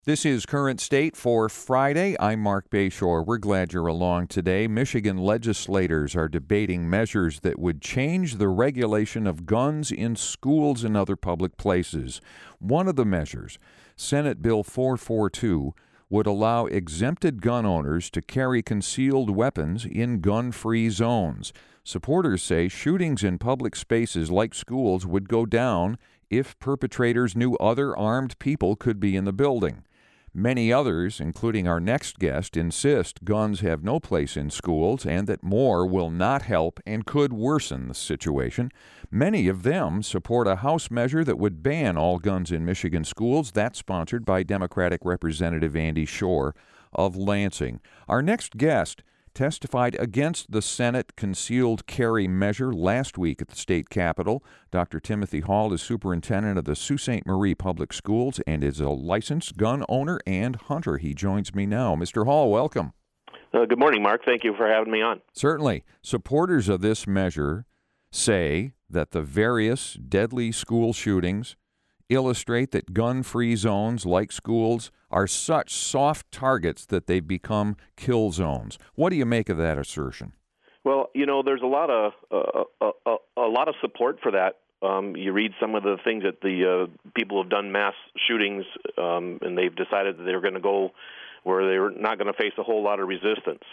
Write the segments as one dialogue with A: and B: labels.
A: This is Current State for Friday. I'm Mark Bayshore. We're glad you're along today. Michigan legislators are debating measures that would change the regulation of guns in schools and other public places. One of the measures, Senate Bill 442, would allow exempted gun owners to carry concealed weapons in gun-free zones. Supporters say shootings in public spaces like schools would go down if perpetrators knew other armed people could be in the building. Many others, including our next guest, insist guns have no place in schools and that more will not help and could worsen the situation. Many of them support a House measure that would ban all guns in Michigan schools. That's sponsored by Democratic Representative Andy Shore of Lansing. Our next guest testified against the Senate concealed carry measure last week at the state capitol. Dr. Timothy Hall is superintendent of the Sault Ste. Marie Public Schools and is a licensed gun owner and hunter. He joins me now. Mr. Hall, welcome.
B: Good morning, Mark. Thank you for having me on.
A: Certainly. Supporters of this measure say that the various deadly school shootings illustrate that gun-free zones like schools are such soft targets that they've become kill zones. What do you make of that assertion?
B: Well, there's a lot of support for that. You read some of the things that the people have done mass shootings, and they've decided that they're going to go where they're not going to face a whole lot of resistance.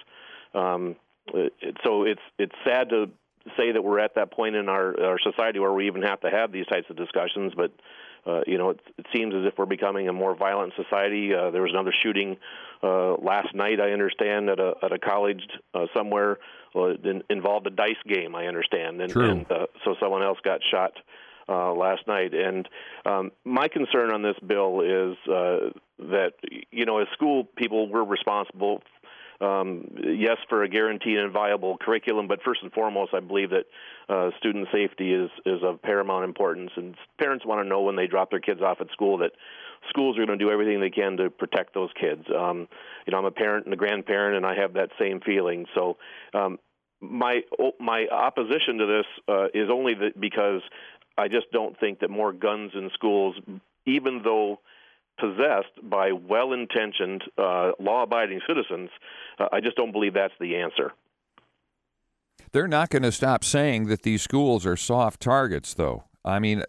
B: So it's sad to say that we're at that point in our society where we even have to have these types of discussions, but it seems as if we're becoming a more violent society. There was another shooting last night, I understand, at a college somewhere. It involved a dice game, I understand, and so someone else got shot last night. And my concern on this bill is that as school people, we're responsible. Yes, for a guaranteed and viable curriculum, but first and foremost, I believe that student safety is of paramount importance, and parents want to know when they drop their kids off at school that schools are going to do everything they can to protect those kids. I'm a parent and a grandparent, and I have that same feeling. So my opposition to this is only because I just don't think that more guns in schools, even though possessed by well-intentioned, law-abiding citizens, I just don't believe that's the answer.
A: They're not going to stop saying that these schools are soft targets, though. I mean,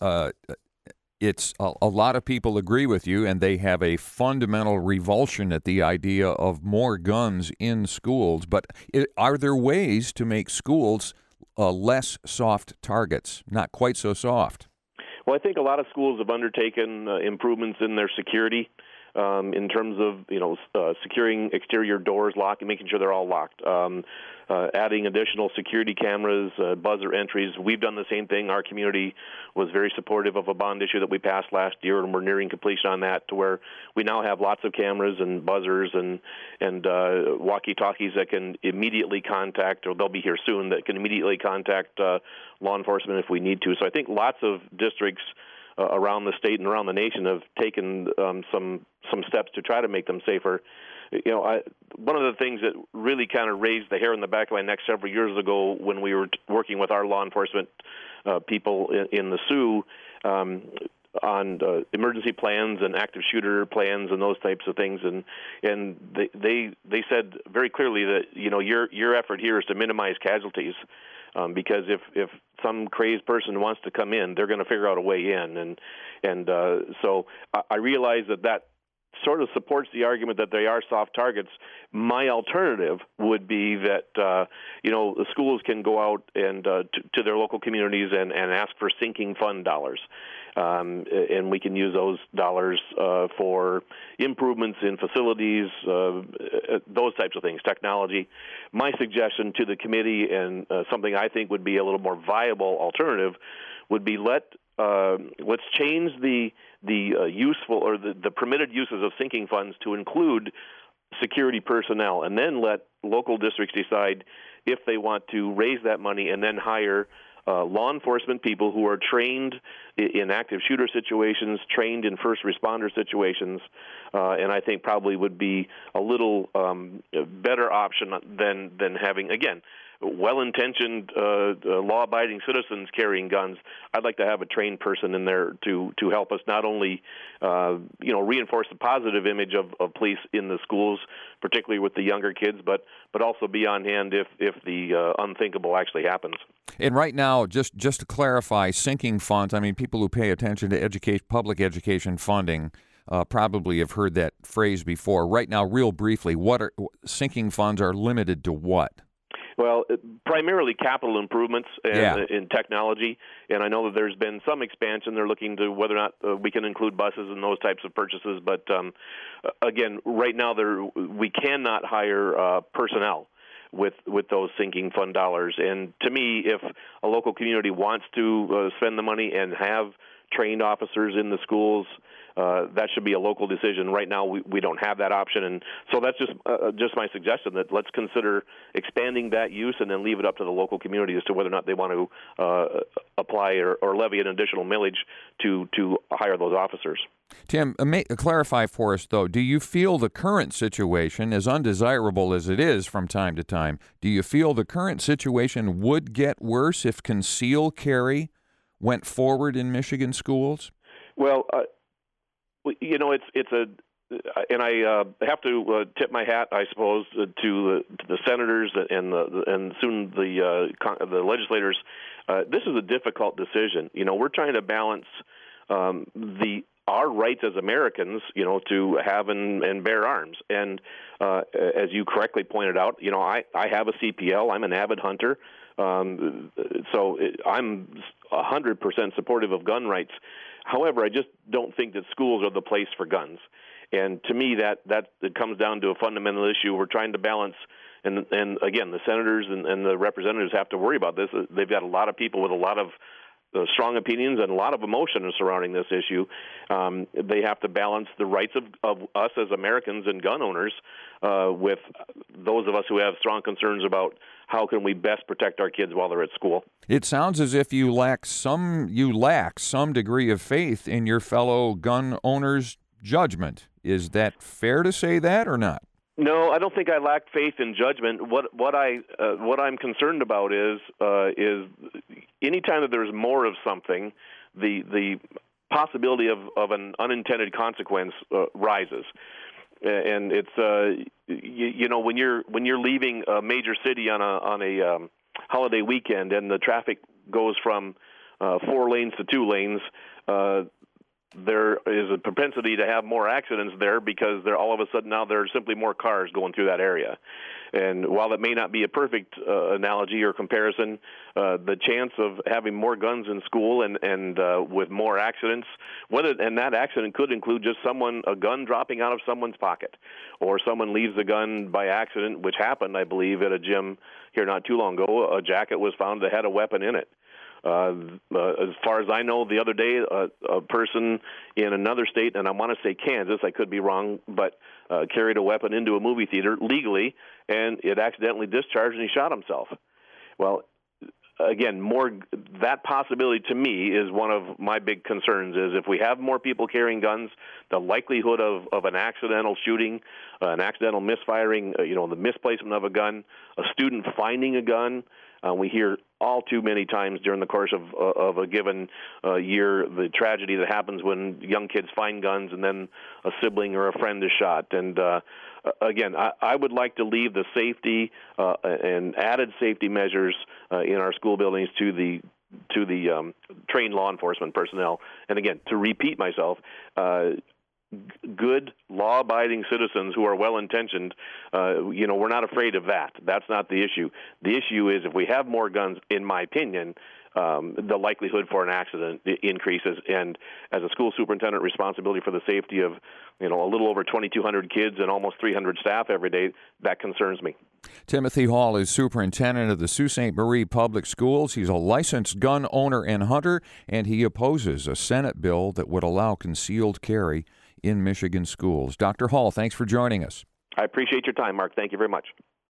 A: it's a lot of people agree with you, and they have a fundamental revulsion at the idea of more guns in schools. But are there ways to make schools less soft targets, not quite so soft?
B: Well, I think a lot of schools have undertaken improvements in their security in terms of, securing exterior doors, making sure they're all locked, adding additional security cameras, buzzer entries. We've done the same thing. Our community was very supportive of a bond issue that we passed last year, and we're nearing completion on that, to where we now have lots of cameras and buzzers and walkie-talkies that can immediately contact, or they'll be here soon, that can immediately contact law enforcement if we need to. So I think lots of districts around the state and around the nation have taken some steps to try to make them safer. One of the things that really kind of raised the hair on the back of my neck several years ago when we were working with our law enforcement people in the Sioux on emergency plans and active shooter plans and those types of things, and they said very clearly that your effort here is to minimize casualties. Because if some crazed person wants to come in, they're going to figure out a way in, and so I realize that sort of supports the argument that they are soft targets. My alternative would be that the schools can go out and to their local communities and ask for sinking fund dollars. And we can use those dollars for improvements in facilities, those types of things, technology. My suggestion to the committee, and something I think would be a little more viable alternative, would be let's change the useful or the permitted uses of sinking funds to include security personnel, and then let local districts decide if they want to raise that money and then hire law enforcement people who are trained in active shooter situations, trained in first responder situations, and I think probably would be a little better option than having, again, well-intentioned, law-abiding citizens carrying guns. I'd like to have a trained person in there to help us not only, reinforce the positive image of police in the schools, particularly with the younger kids, but also be on hand if the unthinkable actually happens.
A: And right now, just to clarify, sinking funds, I mean, people who pay attention to public education funding probably have heard that phrase before. Right now, real briefly, sinking funds are limited to what?
B: Well, primarily capital improvements in technology, and I know that there's been some expansion. They're looking to whether or not we can include buses and those types of purchases. But again, right now we cannot hire personnel with those sinking fund dollars. And to me, if a local community wants to spend the money and have trained officers in the schools, that should be a local decision. Right now, we don't have that option, and so that's just my suggestion that let's consider expanding that use and then leave it up to the local community as to whether or not they want to apply or levy an additional millage to hire those officers.
A: Tim, clarify for us, though, do you feel the current situation, as undesirable as it is from time to time, do you feel the current situation would get worse if concealed carry went forward in Michigan schools?
B: Well, and I have to tip my hat, I suppose, to the senators and soon the legislators. This is a difficult decision. We're trying to balance our rights as Americans, to have and bear arms. And as you correctly pointed out, I have a CPL. I'm an avid hunter. So I'm 100% supportive of gun rights. However, I just don't think that schools are the place for guns. And to me, that it comes down to a fundamental issue. We're trying to balance, and again, the senators and the representatives have to worry about this. They've got a lot of people with a lot of strong opinions and a lot of emotion surrounding this issue. They have to balance the rights of us as Americans and gun owners with those of us who have strong concerns about how can we best protect our kids while they're at school.
A: It sounds as if you lack some degree of faith in your fellow gun owners' judgment. Is that fair to say that or not?
B: No, I don't think I lack faith in judgment. What I'm concerned about is anytime that there's more of something, the possibility of an unintended consequence rises. And it's when you're leaving a major city on a holiday weekend and the traffic goes from 4 lanes to 2 lanes. There is a propensity to have more accidents there because all of a sudden now there are simply more cars going through that area. And while that may not be a perfect analogy or comparison, the chance of having more guns in school and with more accidents, and that accident could include just a gun dropping out of someone's pocket, or someone leaves a gun by accident, which happened, I believe, at a gym here not too long ago. A jacket was found that had a weapon in it. As far as I know, the other day, a person in another state, and I want to say Kansas, I could be wrong, but carried a weapon into a movie theater legally, and it accidentally discharged, and he shot himself. Well, again, that possibility to me is one of my big concerns. Is if we have more people carrying guns, the likelihood of an accidental shooting, an accidental misfiring, the misplacement of a gun, a student finding a gun. We hear all too many times during the course of a given year the tragedy that happens when young kids find guns and then a sibling or a friend is shot. And again, I would like to leave the safety and added safety measures in our school buildings to the trained law enforcement personnel. And again, to repeat myself, good law-abiding citizens who are well-intentioned, we're not afraid of that. That's not the issue. The issue is if we have more guns, in my opinion, the likelihood for an accident increases. And as a school superintendent, responsibility for the safety of, a little over 2,200 kids and almost 300 staff every day, that concerns me.
A: Timothy Hall is superintendent of the Sault Ste. Marie Public Schools. He's a licensed gun owner and hunter, and he opposes a Senate bill that would allow concealed carry in Michigan schools. Dr. Hall, thanks for joining us.
B: I appreciate your time, Mark. Thank you very much.